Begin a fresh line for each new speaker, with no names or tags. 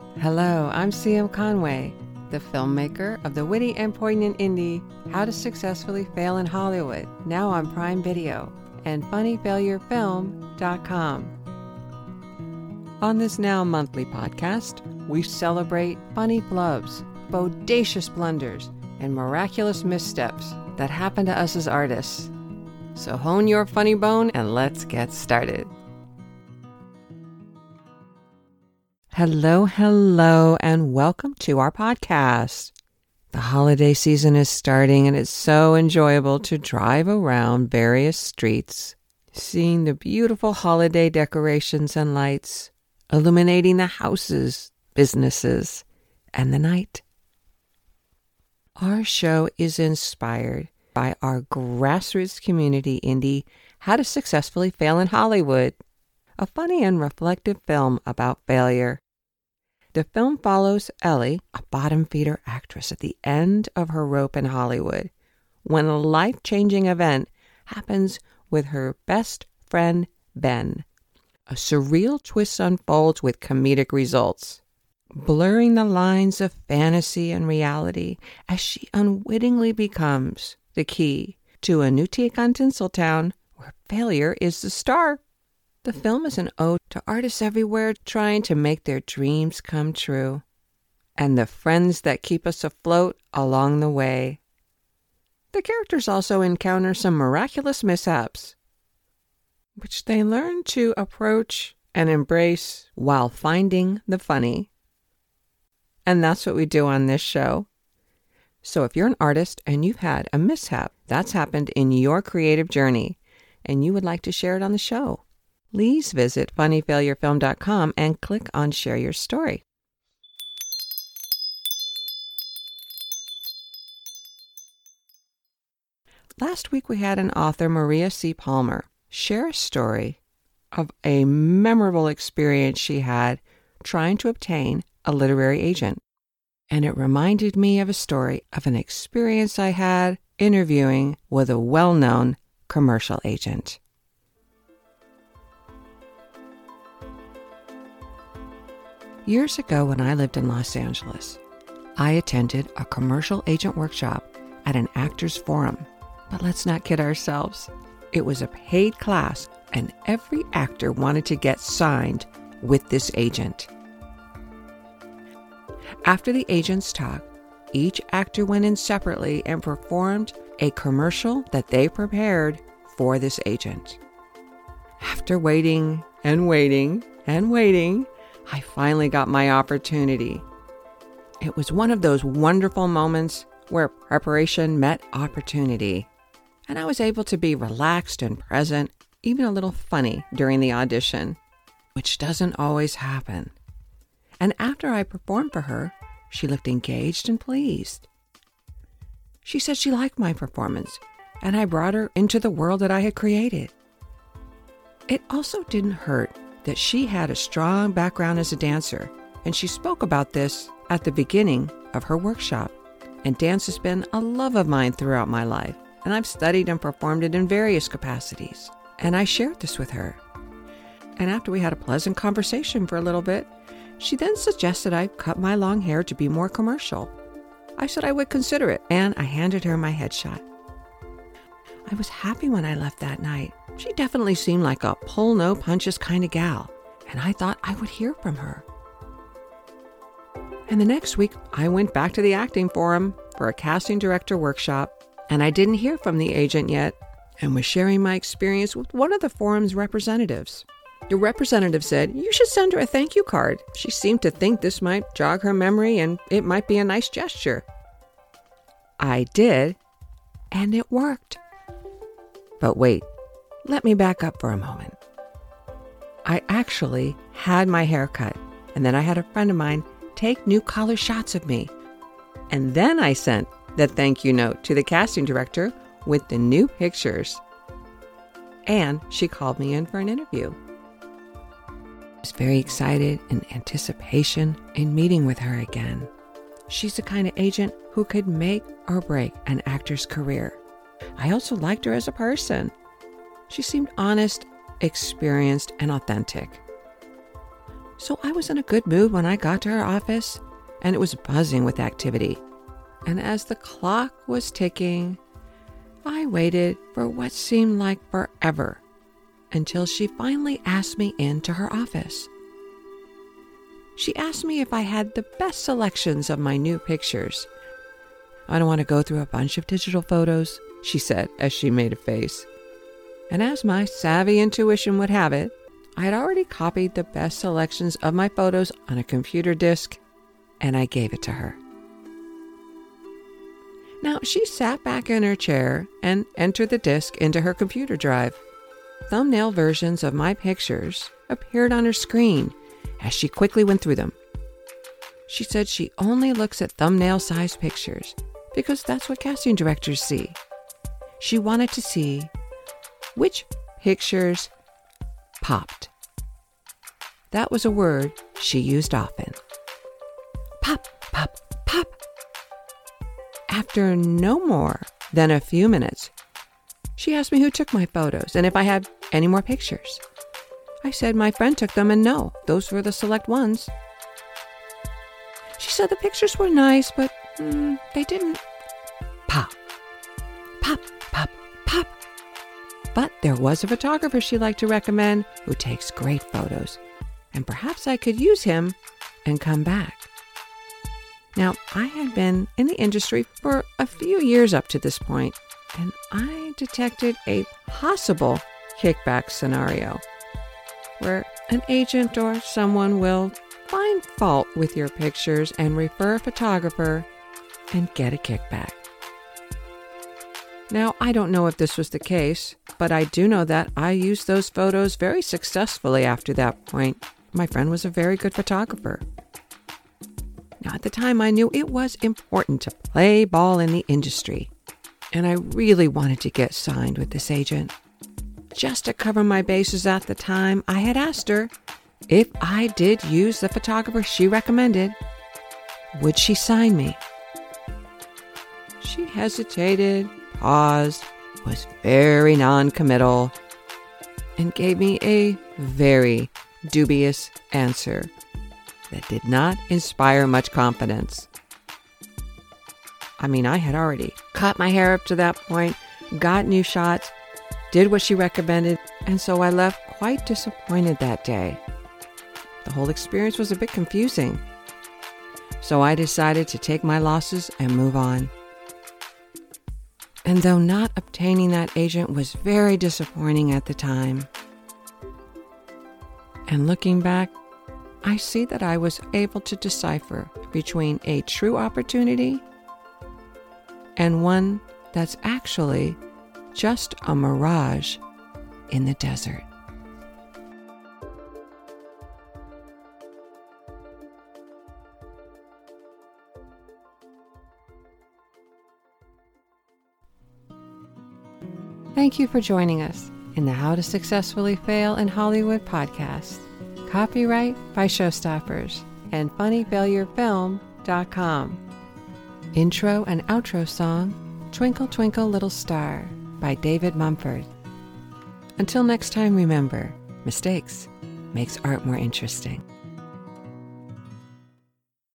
Hello, I'm CM Conway, the filmmaker of the witty and poignant indie How to Successfully Fail in Hollywood, now on Prime Video, and funnyfailurefilm.com. On this now monthly podcast, we celebrate funny flubs, bodacious blunders, and miraculous missteps that happen to us as artists. So hone your funny bone and let's get started. Hello, and welcome to our podcast. The holiday season is starting, and it's so enjoyable to drive around various streets, seeing the beautiful holiday decorations and lights, illuminating the houses, businesses, and the night. Our show is inspired by our grassroots community indie, How to Successfully Fail in Hollywood, a funny and reflective film about failure. The film follows Ellie, a bottom-feeder actress, at the end of her rope in Hollywood, when a life-changing event happens with her best friend, Ben. A surreal twist unfolds with comedic results, blurring the lines of fantasy and reality as she unwittingly becomes the key to a new take on Tinseltown, where failure is the star. The film is an ode to artists everywhere trying to make their dreams come true, and the friends that keep us afloat along the way. The characters also encounter some miraculous mishaps, which they learn to approach and embrace while finding the funny. And that's what we do on this show. So if you're an artist and you've had a mishap that's happened in your creative journey, and you would like to share it on the show, please visit funnyfailurefilm.com and click on Share Your Story. Last week we had an author, Maria C. Palmer, share a story of a memorable experience she had trying to obtain a literary agent. And it reminded me of a story of an experience I had interviewing with a well-known commercial agent. Years ago, when I lived in Los Angeles, I attended a commercial agent workshop at an actors forum. But let's not kid ourselves. It was a paid class, and every actor wanted to get signed with this agent. After the agent's talk, each actor went in separately and performed a commercial that they prepared for this agent. After waiting and waiting and waiting, I finally got my opportunity. It was one of those wonderful moments where preparation met opportunity, and I was able to be relaxed and present, even a little funny during the audition, which doesn't always happen. And after I performed for her, she looked engaged and pleased. She said she liked my performance, and I brought her into the world that I had created. It also didn't hurt that she had a strong background as a dancer, and she spoke about this at the beginning of her workshop. And dance has been a love of mine throughout my life, and I've studied and performed it in various capacities. And I shared this with her. And after we had a pleasant conversation for a little bit, she then suggested I cut my long hair to be more commercial. I said I would consider it, and I handed her my headshot. I was happy when I left that night. She definitely seemed like a pull-no-punches kind of gal, and I thought I would hear from her. And the next week, I went back to the acting forum for a casting director workshop, and I didn't hear from the agent yet, and was sharing my experience with one of the forum's representatives. The representative said, "You should send her a thank you card. She seemed to think this might jog her memory, and it might be a nice gesture." I did, and it worked. But wait. Let me back up for a moment. I actually had my hair cut, and then I had a friend of mine take new color shots of me. And then I sent the thank you note to the casting director with the new pictures. And she called me in for an interview. I was very excited in anticipation in meeting with her again. She's the kind of agent who could make or break an actor's career. I also liked her as a person. She seemed honest, experienced, and authentic. So I was in a good mood when I got to her office, and it was buzzing with activity. And as the clock was ticking, I waited for what seemed like forever until she finally asked me into her office. She asked me if I had the best selections of my new pictures. "I don't want to go through a bunch of digital photos," she said as she made a face. And as my savvy intuition would have it, I had already copied the best selections of my photos on a computer disk, and I gave it to her. Now, she sat back in her chair and entered the disk into her computer drive. Thumbnail versions of my pictures appeared on her screen as she quickly went through them. She said she only looks at thumbnail-sized pictures because that's what casting directors see. She wanted to see which pictures popped. That was a word she used often. Pop, pop, pop. After no more than a few minutes, she asked me who took my photos and if I had any more pictures. I said my friend took them and no, those were the select ones. She said the pictures were nice, but they didn't pop. Pop, pop, pop. But there was a photographer she liked to recommend who takes great photos, and perhaps I could use him and come back. Now, I had been in the industry for a few years up to this point, and I detected a possible kickback scenario where an agent or someone will find fault with your pictures and refer a photographer and get a kickback. Now, I don't know if this was the case, but I do know that I used those photos very successfully after that point. My friend was a very good photographer. Now, at the time, I knew it was important to play ball in the industry, and I really wanted to get signed with this agent. Just to cover my bases at the time, I had asked her if I did use the photographer she recommended, would she sign me? She hesitated, paused, was very non-committal, and gave me a very dubious answer that did not inspire much confidence. I mean, I had already cut my hair up to that point, got new shots, did what she recommended, and so I left quite disappointed that day. The whole experience was a bit confusing, so I decided to take my losses and move on. And though not obtaining that agent was very disappointing at the time, and looking back, I see that I was able to decipher between a true opportunity and one that's actually just a mirage in the desert. Thank you for joining us in the How to Successfully Fail in Hollywood podcast. Copyright by Showstoppers and funnyfailurefilm.com. Intro and outro song, Twinkle Twinkle Little Star by David Mumford. Until next time, remember, mistakes makes art more interesting.